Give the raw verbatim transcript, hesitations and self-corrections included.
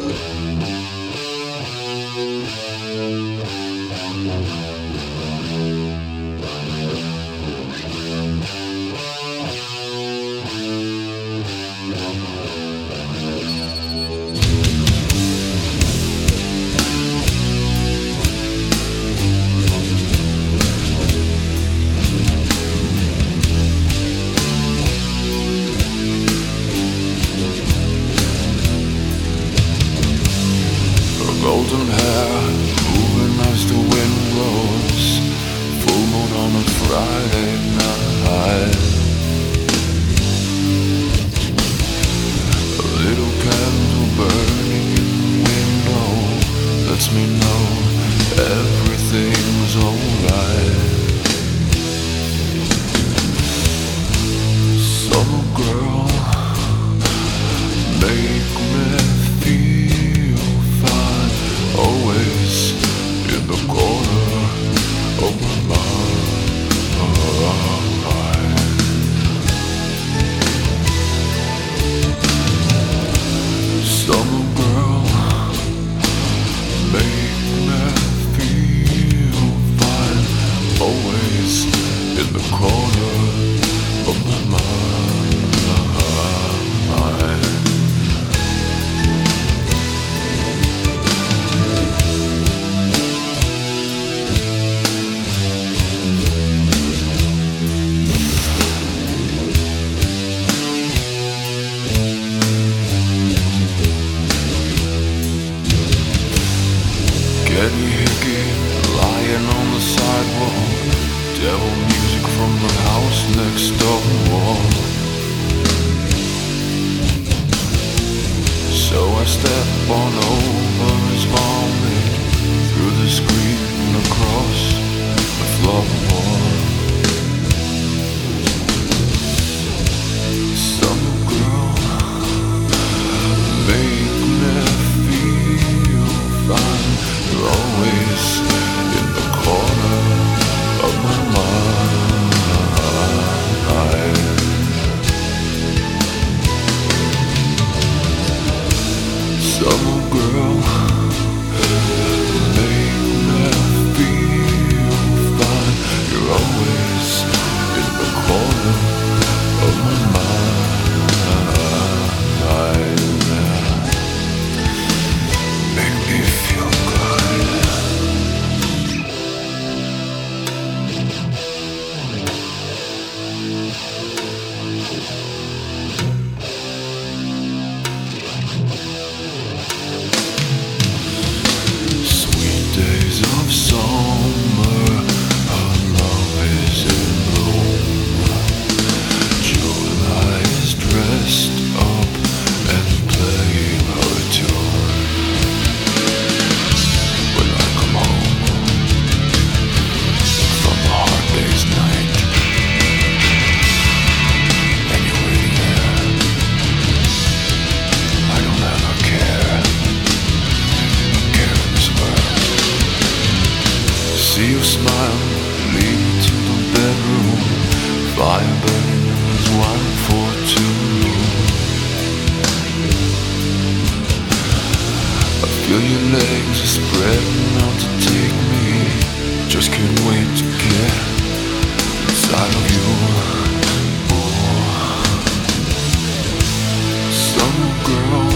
Golden hair, moving as the wind blows. Full moon on a Friday night. A little candle burning in the window lets me know everything's alright. Summer girl, make me feel fine. Always in the corner of my mind. Summer girl, make me feel fine. Always in the corner of my mind. Kenny Hickey lying on the sidewalk. Devil music from the house next door. So I step on over his vomit through the screen and across the floorboard. Summer girl, make me feel fine. You're always in the corner of my mind. Summer girl, make me feel fine. You're always in the corner of my mind. Make me feel good. Sweet days of summer, our love is in bloom. July is dressed up and playing her tune. When I come home from a hard day's night, and you're waiting there, I don't have a care, a care in this world. See you smile, lead me to the bedroom. Fire burning as wine for two. I feel your legs are spreading out to take me. Just can't wait to get inside of you. Oh. Summer girl,